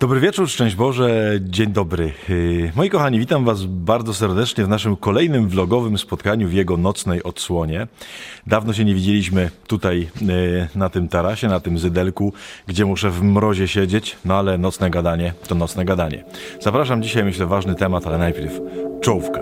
Dobry wieczór, szczęść Boże, dzień dobry. Moi kochani, witam Was bardzo serdecznie w naszym kolejnym vlogowym spotkaniu w jego nocnej odsłonie. Dawno się nie widzieliśmy tutaj na tym tarasie, na tym zydelku, gdzie muszę w mrozie siedzieć, no ale nocne gadanie to nocne gadanie. Zapraszam dzisiaj, myślę, ważny temat, ale najpierw czołówka.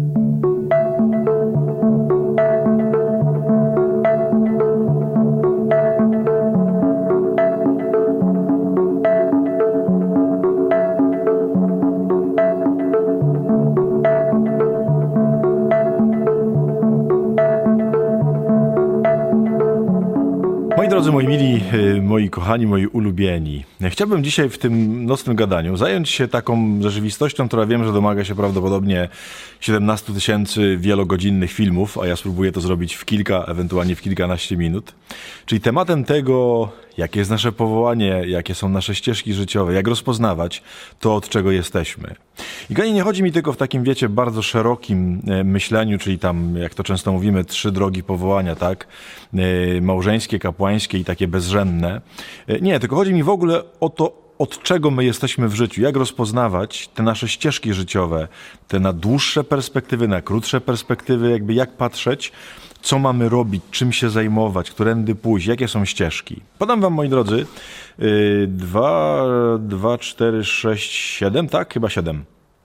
Moi drodzy, moi mili, moi kochani, moi ulubieni, chciałbym dzisiaj w tym nocnym gadaniu zająć się taką rzeczywistością, która wiem, że domaga się prawdopodobnie 17 000 wielogodzinnych filmów, a ja spróbuję to zrobić w kilka, ewentualnie w kilkanaście minut. Czyli tematem tego, jakie jest nasze powołanie, jakie są nasze ścieżki życiowe, jak rozpoznawać to, od czego jesteśmy. I kochani, nie chodzi mi tylko w takim, wiecie, bardzo szerokim myśleniu, czyli tam, jak to często mówimy, 3 drogi powołania, tak? Małżeńskie, kapłańskie i takie bezrzędne. Nie, tylko chodzi mi w ogóle o to, od czego my jesteśmy w życiu, jak rozpoznawać te nasze ścieżki życiowe, te na dłuższe perspektywy, na krótsze perspektywy, jakby jak patrzeć, co mamy robić, czym się zajmować, którędy pójść, jakie są ścieżki. Podam wam, moi drodzy, 2, 4, 6, 7, tak? Chyba 7.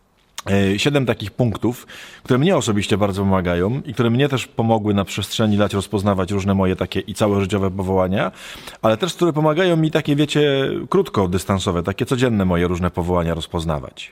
7 takich punktów, które mnie osobiście bardzo pomagają i które mnie też pomogły na przestrzeni lat rozpoznawać różne moje takie i całe życiowe powołania, ale też, które pomagają mi takie, wiecie, krótkodystansowe, takie codzienne moje różne powołania rozpoznawać.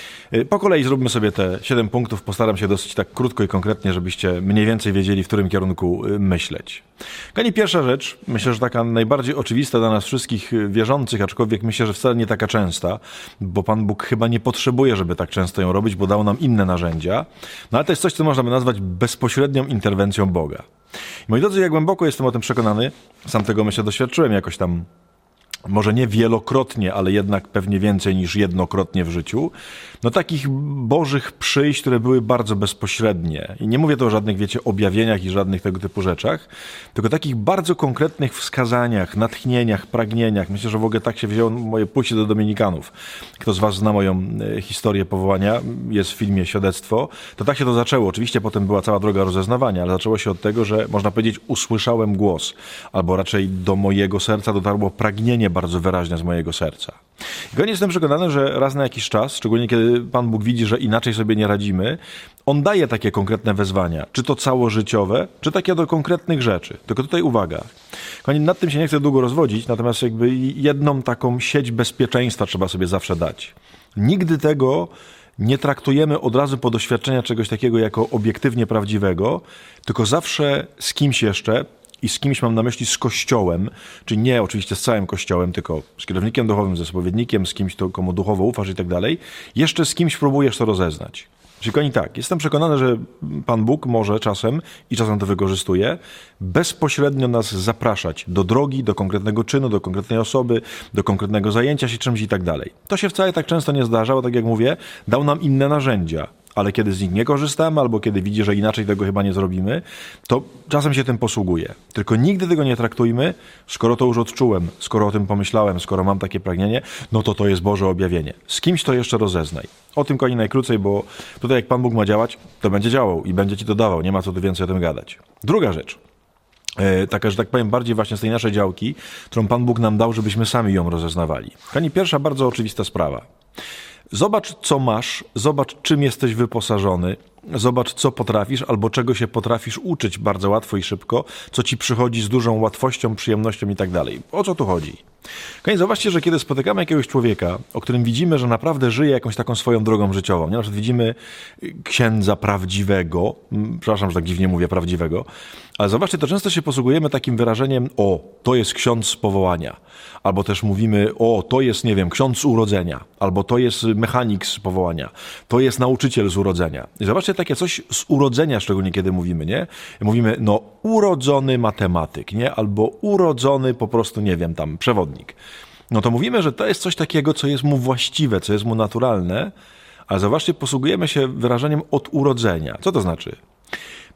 Po kolei zróbmy sobie te 7 punktów, postaram się dosyć tak krótko i konkretnie, żebyście mniej więcej wiedzieli, w którym kierunku myśleć. Kochani, pierwsza rzecz, myślę, że taka najbardziej oczywista dla nas wszystkich wierzących, aczkolwiek myślę, że wcale nie taka częsta, bo Pan Bóg chyba nie potrzebuje, żeby tak często ją robić, bo dał nam inne narzędzia, no ale to jest coś, co można by nazwać bezpośrednią interwencją Boga. I moi drodzy, ja głęboko jestem o tym przekonany, sam tego myślę doświadczyłem jakoś tam, może nie wielokrotnie, ale jednak pewnie więcej niż jednokrotnie w życiu, no takich bożych przyjść, które były bardzo bezpośrednie. I nie mówię tu o żadnych, wiecie, objawieniach i żadnych tego typu rzeczach, tylko takich bardzo konkretnych wskazaniach, natchnieniach, pragnieniach. Myślę, że w ogóle tak się wzięło moje pójście do Dominikanów. Kto z was zna moją historię powołania, jest w filmie Świadectwo, to tak się to zaczęło. Oczywiście potem była cała droga rozeznawania, ale zaczęło się od tego, że można powiedzieć, usłyszałem głos, albo raczej do mojego serca dotarło pragnienie bardzo wyraźne z mojego serca. I koniecznie jestem przekonany, że raz na jakiś czas, szczególnie kiedy Pan Bóg widzi, że inaczej sobie nie radzimy, On daje takie konkretne wezwania, czy to całożyciowe, czy takie do konkretnych rzeczy. Tylko tutaj uwaga. Kochani, nad tym się nie chcę długo rozwodzić, natomiast jakby jedną taką sieć bezpieczeństwa trzeba sobie zawsze dać. Nigdy tego nie traktujemy od razu po doświadczenia czegoś takiego jako obiektywnie prawdziwego, tylko zawsze z kimś jeszcze, i z kimś mam na myśli z Kościołem, czyli nie oczywiście z całym Kościołem, tylko z kierownikiem duchowym, ze spowiednikiem, z kimś, komu duchowo ufasz i tak dalej, jeszcze z kimś próbujesz to rozeznać. Czyli kochani, tak, jestem przekonany, że Pan Bóg może czasem, i czasem to wykorzystuje, bezpośrednio nas zapraszać do drogi, do konkretnego czynu, do konkretnej osoby, do konkretnego zajęcia się czymś i tak dalej. To się wcale tak często nie zdarza, tak jak mówię, dał nam inne narzędzia. Ale kiedy z nich nie korzystamy, albo kiedy widzi, że inaczej tego chyba nie zrobimy, to czasem się tym posługuje. Tylko nigdy tego nie traktujmy, skoro to już odczułem, skoro o tym pomyślałem, skoro mam takie pragnienie, no to jest Boże objawienie. Z kimś to jeszcze rozeznaj. O tym, kochani, najkrócej, bo tutaj jak Pan Bóg ma działać, to będzie działał i będzie ci to dawał. Nie ma co tu więcej o tym gadać. Druga rzecz. Taka, że tak powiem, bardziej właśnie z tej naszej działki, którą Pan Bóg nam dał, żebyśmy sami ją rozeznawali. Kochani, pierwsza bardzo oczywista sprawa. Zobacz, co masz, zobacz, czym jesteś wyposażony, zobacz, co potrafisz albo czego się potrafisz uczyć bardzo łatwo i szybko, co ci przychodzi z dużą łatwością, przyjemnością i tak dalej. O co tu chodzi? Kochani, zobaczcie, że kiedy spotykamy jakiegoś człowieka, o którym widzimy, że naprawdę żyje jakąś taką swoją drogą życiową, nie? Na przykład widzimy księdza prawdziwego, przepraszam, że tak dziwnie mówię prawdziwego, ale zobaczcie, to często się posługujemy takim wyrażeniem, o, to jest ksiądz z powołania, albo też mówimy, o, to jest, nie wiem, ksiądz z urodzenia, albo to jest mechanik z powołania, to jest nauczyciel z urodzenia. I zobaczcie, takie coś z urodzenia, szczególnie kiedy mówimy, nie? Mówimy, no, urodzony matematyk, nie? Albo urodzony po prostu, nie wiem, tam, przewodnik. No to mówimy, że to jest coś takiego, co jest mu właściwe, co jest mu naturalne, ale zobaczcie, posługujemy się wyrażeniem od urodzenia. Co to znaczy?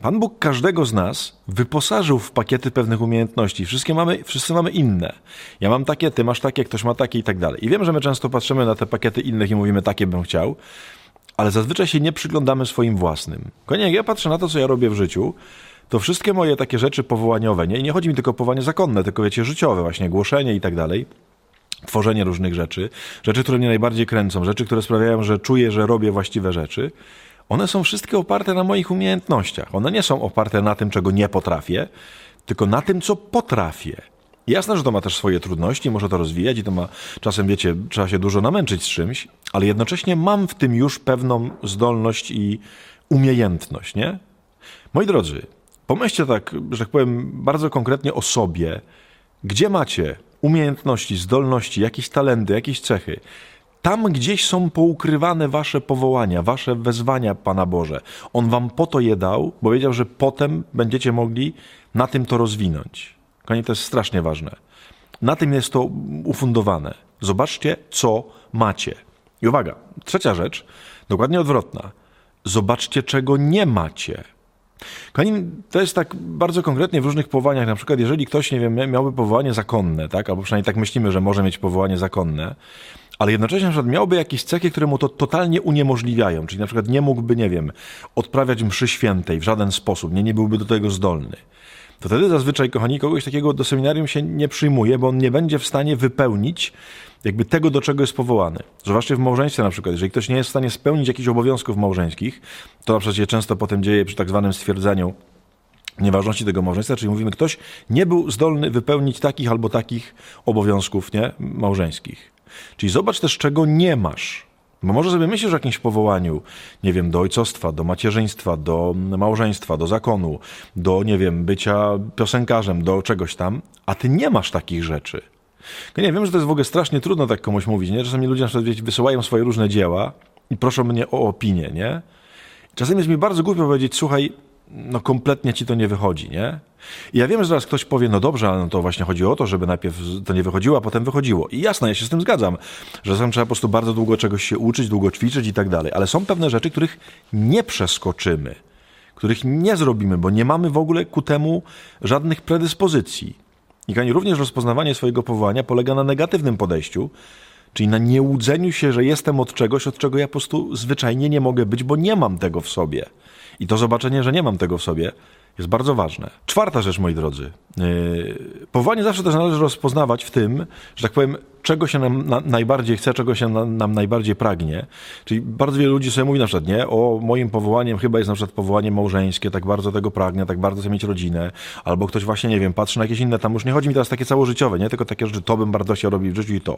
Pan Bóg każdego z nas wyposażył w pakiety pewnych umiejętności. Wszyscy mamy inne. Ja mam takie, ty masz takie, ktoś ma takie i tak dalej. I wiem, że my często patrzymy na te pakiety innych i mówimy, takie bym chciał, ale zazwyczaj się nie przyglądamy swoim własnym. Jak ja patrzę na to, co ja robię w życiu, to wszystkie moje takie rzeczy powołaniowe, nie? I nie chodzi mi tylko o powołanie zakonne, tylko wiecie, życiowe, właśnie głoszenie i tak dalej, tworzenie różnych rzeczy, które mnie najbardziej kręcą, rzeczy, które sprawiają, że czuję, że robię właściwe rzeczy, one są wszystkie oparte na moich umiejętnościach. One nie są oparte na tym, czego nie potrafię, tylko na tym, co potrafię. Jasne, że to ma też swoje trudności, może to rozwijać i to ma, czasem wiecie, trzeba się dużo namęczyć z czymś, ale jednocześnie mam w tym już pewną zdolność i umiejętność, nie? Moi drodzy, pomyślcie tak, że tak powiem, bardzo konkretnie o sobie. Gdzie macie umiejętności, zdolności, jakieś talenty, jakieś cechy? Tam gdzieś są poukrywane wasze powołania, wasze wezwania, Pana Boże. On wam po to je dał, bo wiedział, że potem będziecie mogli na tym to rozwinąć. Kochani, to jest strasznie ważne. Na tym jest to ufundowane. Zobaczcie, co macie. I uwaga, trzecia rzecz, dokładnie odwrotna. Zobaczcie, czego nie macie. Kochani, to jest tak bardzo konkretnie w różnych powołaniach. Na przykład, jeżeli ktoś, nie wiem, miałby powołanie zakonne, tak? Albo przynajmniej tak myślimy, że może mieć powołanie zakonne, ale jednocześnie na przykład miałby jakieś cechy, które mu to totalnie uniemożliwiają. Czyli na przykład nie mógłby, nie wiem, odprawiać mszy świętej w żaden sposób, nie byłby do tego zdolny. To wtedy zazwyczaj, kochani, kogoś takiego do seminarium się nie przyjmuje, bo on nie będzie w stanie wypełnić jakby tego, do czego jest powołany. Zobaczcie w małżeństwie na przykład, jeżeli ktoś nie jest w stanie spełnić jakichś obowiązków małżeńskich, to na przykład się często potem dzieje przy tak zwanym stwierdzeniu nieważności tego małżeństwa, czyli mówimy, ktoś nie był zdolny wypełnić takich albo takich obowiązków, nie, małżeńskich. Czyli zobacz też, czego nie masz. Bo może sobie myślisz o jakimś powołaniu, nie wiem, do ojcostwa, do macierzyństwa, do małżeństwa, do zakonu, do, nie wiem, bycia piosenkarzem, do czegoś tam, a ty nie masz takich rzeczy. Ja nie wiem, że to jest w ogóle strasznie trudno tak komuś mówić, nie? Czasami ludzie na przykład wysyłają swoje różne dzieła i proszą mnie o opinię, nie? Czasem jest mi bardzo głupio powiedzieć, słuchaj, no kompletnie ci to nie wychodzi, nie? I ja wiem, że zaraz ktoś powie, no dobrze, ale no to właśnie chodzi o to, żeby najpierw to nie wychodziło, a potem wychodziło. I jasne, ja się z tym zgadzam, że czasem trzeba po prostu bardzo długo czegoś się uczyć, długo ćwiczyć i tak dalej. Ale są pewne rzeczy, których nie przeskoczymy, których nie zrobimy, bo nie mamy w ogóle ku temu żadnych predyspozycji. I również rozpoznawanie swojego powołania polega na negatywnym podejściu, czyli na niełudzeniu się, że jestem od czegoś, od czego ja po prostu zwyczajnie nie mogę być, bo nie mam tego w sobie. I to zobaczenie, że nie mam tego w sobie, jest bardzo ważne. Czwarta rzecz, moi drodzy. Powołanie zawsze też należy rozpoznawać w tym, że tak powiem, czego się nam najbardziej chce, czego się nam najbardziej pragnie. Czyli bardzo wielu ludzi sobie mówi na przykład, nie, o moim powołaniem chyba jest na przykład powołanie małżeńskie, tak bardzo tego pragnę, tak bardzo chcę mieć rodzinę. Albo ktoś właśnie, nie wiem, patrzy na jakieś inne, tam już nie chodzi mi teraz takie całożyciowe, nie, tylko takie rzeczy, to bym bardzo chciał robić w życiu i to.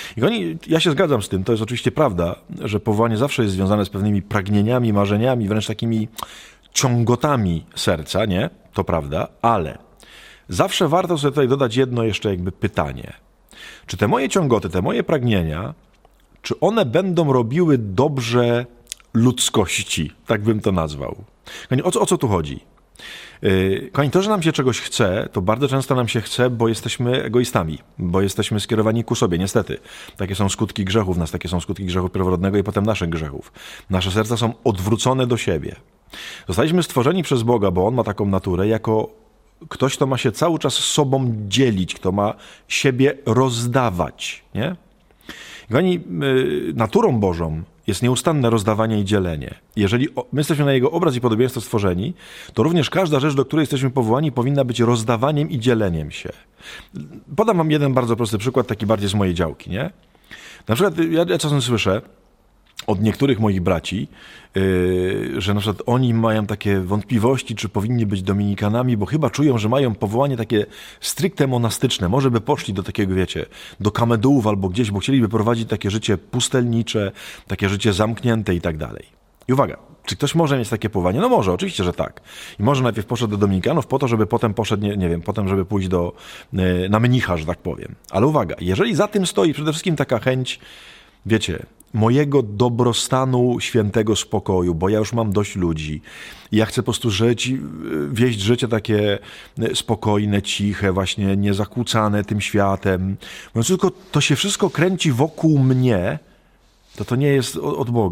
Ja się zgadzam z tym, to jest oczywiście prawda, że powołanie zawsze jest związane z pewnymi pragnieniami, marzeniami, wręcz takimi ciągotami serca, nie? To prawda, ale zawsze warto sobie tutaj dodać jedno jeszcze jakby pytanie. Czy te moje ciągoty, te moje pragnienia, czy one będą robiły dobrze ludzkości? Tak bym to nazwał. O co tu chodzi? Kochani, to, że nam się czegoś chce, to bardzo często nam się chce, bo jesteśmy egoistami, bo jesteśmy skierowani ku sobie, niestety. Takie są skutki grzechów nas, takie są skutki grzechu pierworodnego i potem naszych grzechów. Nasze serca są odwrócone do siebie. Zostaliśmy stworzeni przez Boga, bo On ma taką naturę, jako ktoś, kto ma się cały czas z sobą dzielić, kto ma siebie rozdawać, nie? Kochani, naturą Bożą jest nieustanne rozdawanie i dzielenie. Jeżeli my jesteśmy na Jego obraz i podobieństwo stworzeni, to również każda rzecz, do której jesteśmy powołani, powinna być rozdawaniem i dzieleniem się. Podam wam jeden bardzo prosty przykład, taki bardziej z mojej działki, nie? Na przykład ja czasem słyszę od niektórych moich braci, że na przykład oni mają takie wątpliwości, czy powinni być dominikanami, bo chyba czują, że mają powołanie takie stricte monastyczne. Może by poszli do takiego, wiecie, do kamedułów albo gdzieś, bo chcieliby prowadzić takie życie pustelnicze, takie życie zamknięte i tak dalej. I uwaga, czy ktoś może mieć takie powołanie? No może, oczywiście, że tak. I może najpierw poszedł do dominikanów po to, żeby potem poszedł, nie wiem, potem żeby pójść na mnicha, że tak powiem. Ale uwaga, jeżeli za tym stoi przede wszystkim taka chęć, wiecie, mojego dobrostanu, świętego spokoju, bo ja już mam dość ludzi. I ja chcę po prostu wieść życie takie spokojne, ciche, właśnie niezakłócane tym światem. Mówiąc tylko, to się wszystko kręci wokół mnie, to nie jest od Boga.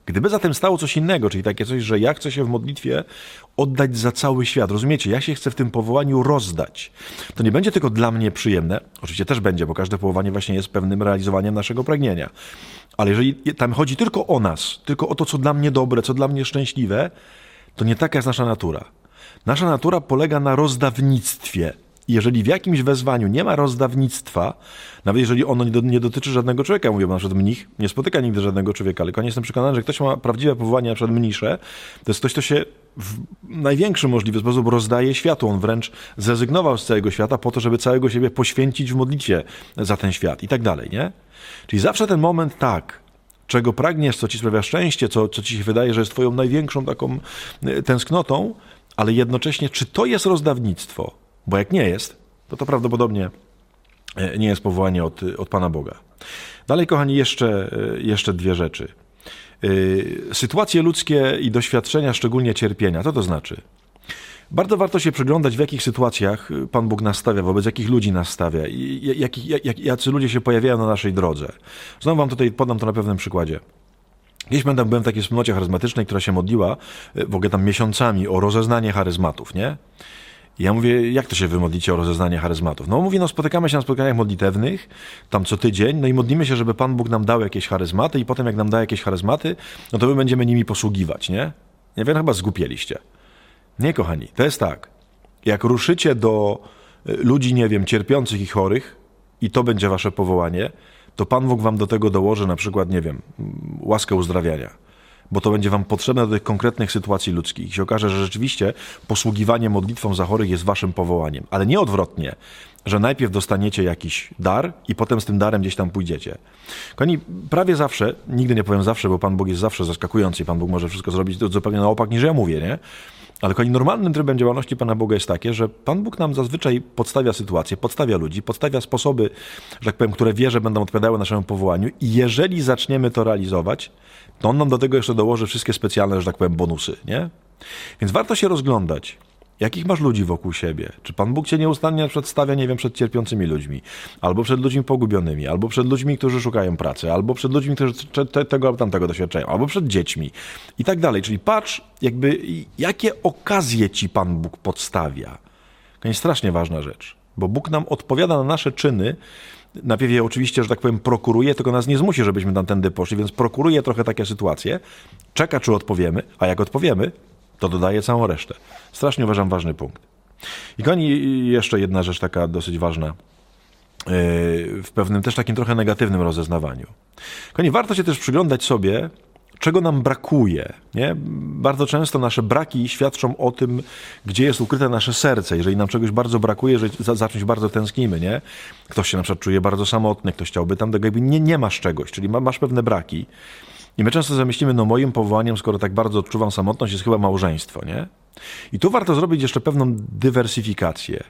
Gdyby zatem stało coś innego, czyli takie coś, że ja chcę się w modlitwie oddać za cały świat, rozumiecie? Ja się chcę w tym powołaniu rozdać. To nie będzie tylko dla mnie przyjemne, oczywiście też będzie, bo każde powołanie właśnie jest pewnym realizowaniem naszego pragnienia. Ale jeżeli tam chodzi tylko o nas, tylko o to, co dla mnie dobre, co dla mnie szczęśliwe, to nie taka jest nasza natura. Nasza natura polega na rozdawnictwie. I jeżeli w jakimś wezwaniu nie ma rozdawnictwa, nawet jeżeli ono nie dotyczy żadnego człowieka, mówię, bo na przykład mnich nie spotyka nigdy żadnego człowieka, ale jestem przekonany, że ktoś ma prawdziwe powołanie, na przykład mnisze, to jest ktoś, kto się w największy możliwy sposób rozdaje światu. On wręcz zrezygnował z całego świata po to, żeby całego siebie poświęcić w modlitwie za ten świat i tak dalej, nie? Czyli zawsze ten moment tak, czego pragniesz, co ci sprawia szczęście, co ci się wydaje, że jest twoją największą taką tęsknotą, ale jednocześnie, czy to jest rozdawnictwo? Bo jak nie jest, to prawdopodobnie nie jest powołanie od Pana Boga. Dalej, kochani, jeszcze dwie rzeczy. Sytuacje ludzkie i doświadczenia, szczególnie cierpienia. Co to znaczy? Bardzo warto się przyglądać, w jakich sytuacjach Pan Bóg nas stawia, wobec jakich ludzi nas stawia i jacy ludzie się pojawiają na naszej drodze. Znowu wam tutaj podam to na pewnym przykładzie. Kiedyś byłem w takiej wspólnocie charyzmatycznej, która się modliła w ogóle tam miesiącami o rozeznanie charyzmatów, nie? I ja mówię, jak to się wy modlicie o rozeznanie charyzmatów? No mówi, spotykamy się na spotkaniach modlitewnych, tam co tydzień, no i modlimy się, żeby Pan Bóg nam dał jakieś charyzmaty i potem jak nam da jakieś charyzmaty, no to my będziemy nimi posługiwać, nie? Ja wiem, chyba zgłupieliście. Nie, kochani, to jest tak. Jak ruszycie do ludzi, nie wiem, cierpiących i chorych i to będzie wasze powołanie, to Pan Bóg wam do tego dołoży na przykład, nie wiem, łaskę uzdrawiania. Bo to będzie wam potrzebne do tych konkretnych sytuacji ludzkich. I się okaże, że rzeczywiście posługiwanie modlitwą za chorych jest waszym powołaniem. Ale nie odwrotnie, że najpierw dostaniecie jakiś dar i potem z tym darem gdzieś tam pójdziecie. Kochani, prawie zawsze, nigdy nie powiem zawsze, bo Pan Bóg jest zawsze zaskakujący i Pan Bóg może wszystko zrobić zupełnie na opak niż ja mówię, nie? Ale kochani, normalnym trybem działalności Pana Boga jest takie, że Pan Bóg nam zazwyczaj podstawia sytuacje, podstawia ludzi, podstawia sposoby, że tak powiem, które wie, że będą odpowiadały naszemu powołaniu i jeżeli zaczniemy to realizować, to On nam do tego jeszcze dołoży wszystkie specjalne, że tak powiem, bonusy, nie? Więc warto się rozglądać, jakich masz ludzi wokół siebie. Czy Pan Bóg cię nieustannie przedstawia, nie wiem, przed cierpiącymi ludźmi, albo przed ludźmi pogubionymi, albo przed ludźmi, którzy szukają pracy, albo przed ludźmi, którzy tego albo tamtego doświadczają, albo przed dziećmi i tak dalej. Czyli patrz, jakby jakie okazje ci Pan Bóg podstawia. To jest strasznie ważna rzecz, bo Bóg nam odpowiada na nasze czyny. Najpierw je oczywiście, że tak powiem, prokuruje, tylko nas nie zmusi, żebyśmy tamtędy poszli, więc prokuruje trochę takie sytuacje, czeka, czy odpowiemy, a jak odpowiemy, to dodaje całą resztę. Strasznie uważam ważny punkt. I kochani, jeszcze jedna rzecz taka dosyć ważna, w pewnym też takim trochę negatywnym rozeznawaniu. Kochani, warto się też przyglądać sobie, czego nam brakuje. Nie? Bardzo często nasze braki świadczą o tym, gdzie jest ukryte nasze serce. Jeżeli nam czegoś bardzo brakuje, że za czymś bardzo tęsknimy, nie? Ktoś się na przykład czuje bardzo samotny, ktoś chciałby tam tego, jakby nie masz czegoś, czyli masz pewne braki. I my często zamyślimy, moim powołaniem, skoro tak bardzo odczuwam samotność, jest chyba małżeństwo, nie? I tu warto zrobić jeszcze pewną dywersyfikację.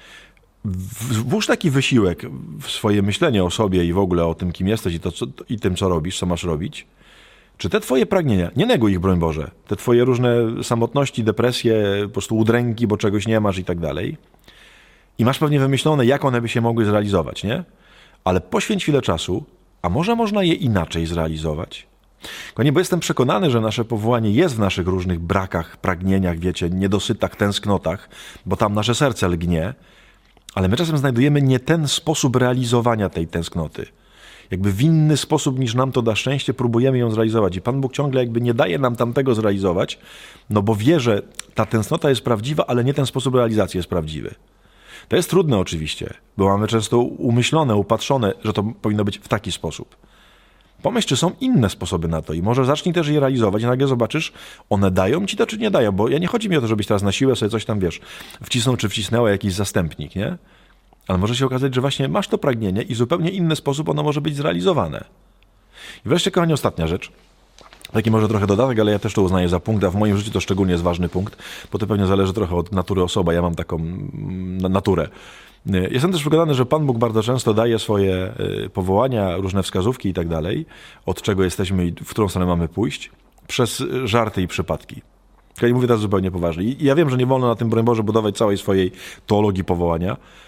Włóż taki wysiłek w swoje myślenie o sobie i w ogóle o tym, kim jesteś i tym, co robisz, co masz robić. Czy te twoje pragnienia, nie neguj ich, broń Boże, te twoje różne samotności, depresje, po prostu udręki, bo czegoś nie masz i tak dalej. I masz pewnie wymyślone, jak one by się mogły zrealizować, nie? Ale poświęć chwilę czasu, a może można je inaczej zrealizować? Kochani, bo jestem przekonany, że nasze powołanie jest w naszych różnych brakach, pragnieniach, wiecie, niedosytach, tęsknotach, bo tam nasze serce lgnie, ale my czasem znajdujemy nie ten sposób realizowania tej tęsknoty. Jakby w inny sposób niż nam to da szczęście, próbujemy ją zrealizować. I Pan Bóg ciągle jakby nie daje nam tamtego zrealizować, no bo wie, że ta tęsknota jest prawdziwa, ale nie ten sposób realizacji jest prawdziwy. To jest trudne oczywiście, bo mamy często umyślone, upatrzone, że to powinno być w taki sposób. Pomyśl, czy są inne sposoby na to i może zacznij też je realizować i nagle zobaczysz, one dają ci to, czy nie dają, bo nie chodzi mi o to, żebyś teraz na siłę sobie coś tam, wcisnął czy wcisnęła jakiś zastępnik, nie? Ale może się okazać, że właśnie masz to pragnienie i w zupełnie inny sposób ono może być zrealizowane. I wreszcie, kochani, ostatnia rzecz. Taki może trochę dodatek, ale ja też to uznaję za punkt, a w moim życiu to szczególnie jest ważny punkt, bo to pewnie zależy trochę od natury osoby. Ja mam taką naturę. Jestem też przekonany, że Pan Bóg bardzo często daje swoje powołania, różne wskazówki i tak dalej, od czego jesteśmy i w którą stronę mamy pójść, przez żarty i przypadki. Ja mówię teraz zupełnie poważnie. I ja wiem, że nie wolno na tym, broń Boże, budować całej swojej teologii powołania,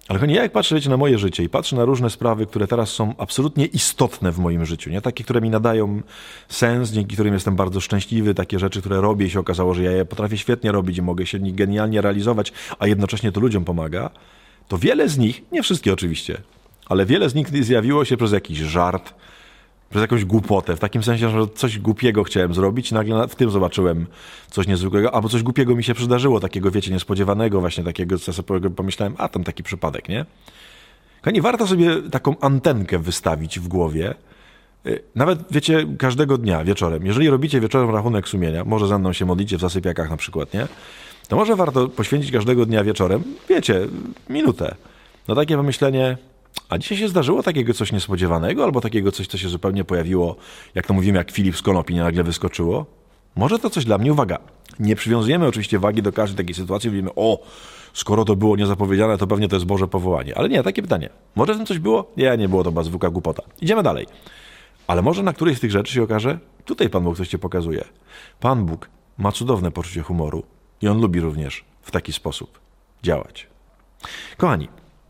Ale kochani, ja jak patrzę, wiecie, na moje życie i patrzę na różne sprawy, które teraz są absolutnie istotne w moim życiu, nie? Takie, które mi nadają sens, dzięki którym jestem bardzo szczęśliwy, takie rzeczy, które robię i się okazało, że ja je potrafię świetnie robić i mogę się w nich genialnie realizować, a jednocześnie to ludziom pomaga, to wiele z nich, nie wszystkie oczywiście, ale wiele z nich zjawiło się przez jakiś żart, przez jakąś głupotę, w takim sensie, że coś głupiego chciałem zrobić i nagle w tym zobaczyłem coś niezwykłego, albo coś głupiego mi się przydarzyło, takiego, wiecie, niespodziewanego, właśnie takiego, co sobie pomyślałem, a tam taki przypadek, nie? Kochani, warto sobie taką antenkę wystawić w głowie, nawet, wiecie, każdego dnia wieczorem. Jeżeli robicie wieczorem rachunek sumienia, może ze mną się modlicie w zasypiakach na przykład, nie? To może warto poświęcić każdego dnia wieczorem, wiecie, minutę, na takie pomyślenie, a dzisiaj się zdarzyło takiego coś niespodziewanego, albo takiego coś, co się zupełnie pojawiło, jak to mówimy, jak Filip z konopi nie nagle wyskoczyło? Może to coś dla mnie? Uwaga, nie przywiązujemy oczywiście wagi do każdej takiej sytuacji, mówimy, o, skoro to było niezapowiedziane, to pewnie to jest Boże powołanie. Ale nie, takie pytanie. Może w tym coś było? Nie było to chyba zwykła głupota. Idziemy dalej. Ale może na którejś z tych rzeczy się okaże, tutaj Pan Bóg coś Cię pokazuje. Pan Bóg ma cudowne poczucie humoru i On lubi również w taki sposób działać. Kochani,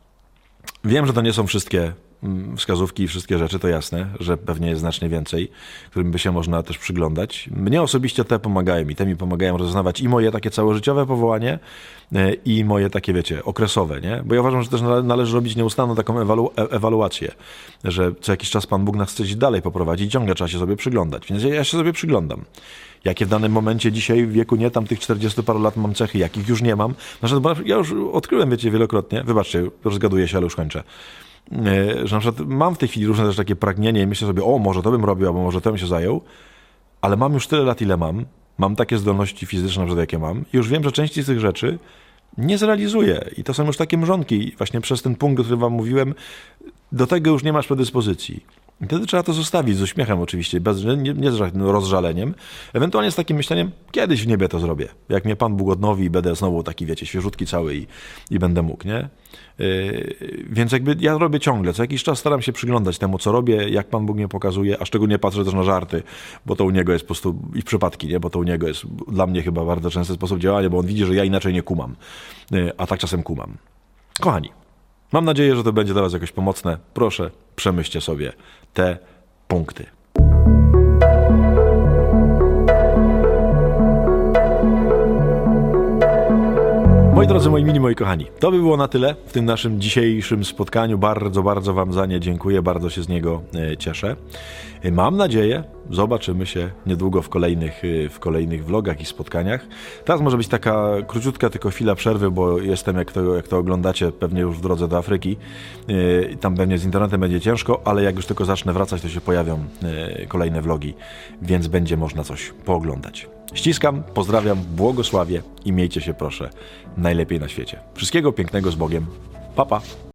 wiem, że to nie są wszystkie wskazówki i wszystkie rzeczy, to jasne, że pewnie jest znacznie więcej, którym by się można też przyglądać. Mnie osobiście te pomagają i te mi pomagają rozeznawać i moje takie całożyciowe powołanie i moje takie, wiecie, okresowe, nie? Bo ja uważam, że też należy robić nieustanną taką ewaluację, że co jakiś czas Pan Bóg nas chce gdzieś dalej poprowadzić i ciągle trzeba się sobie przyglądać. Więc ja się sobie przyglądam. Jakie w danym momencie dzisiaj w wieku nie tam tych 40 paru lat mam cechy, jakich już nie mam. Znaczy, bo ja już odkryłem, wiecie, wielokrotnie, wybaczcie, rozgaduję się, ale już kończę, że na przykład mam w tej chwili różne też takie pragnienie i myślę sobie, o, może to bym robił, albo może to bym się zajął, ale mam już tyle lat, ile mam takie zdolności fizyczne, na przykład, jakie mam i już wiem, że części z tych rzeczy nie zrealizuję i to są już takie mrzonki i właśnie przez ten punkt, o którym wam mówiłem, do tego już nie masz predyspozycji. I wtedy trzeba to zostawić z uśmiechem oczywiście, nie z rozżaleniem, ewentualnie z takim myśleniem, kiedyś w niebie to zrobię. Jak mnie Pan Bóg odnowi i będę znowu taki, wiecie, świeżutki cały i będę mógł, nie? Więc jakby ja robię ciągle, co jakiś czas staram się przyglądać temu, co robię, jak Pan Bóg mnie pokazuje, a szczególnie patrzę też na żarty, bo to u Niego jest po prostu, i przypadki, nie? Bo to u Niego jest dla mnie chyba bardzo częsty sposób działania, bo On widzi, że ja inaczej nie kumam, a tak czasem kumam. Kochani, mam nadzieję, że to będzie dla was jakoś pomocne. Proszę, przemyślcie sobie te punkty. Moi drodzy, moi mili, moi kochani, to by było na tyle w tym naszym dzisiejszym spotkaniu. Bardzo, bardzo wam za nie dziękuję, bardzo się z niego cieszę. Mam nadzieję, zobaczymy się niedługo w kolejnych vlogach i spotkaniach. Teraz może być taka króciutka tylko chwila przerwy, bo jestem, jak to oglądacie, pewnie już w drodze do Afryki. Tam pewnie z internetem będzie ciężko, ale jak już tylko zacznę wracać, to się pojawią kolejne vlogi, więc będzie można coś pooglądać. Ściskam, pozdrawiam, błogosławię i miejcie się proszę najlepiej na świecie. Wszystkiego pięknego z Bogiem. Pa, pa.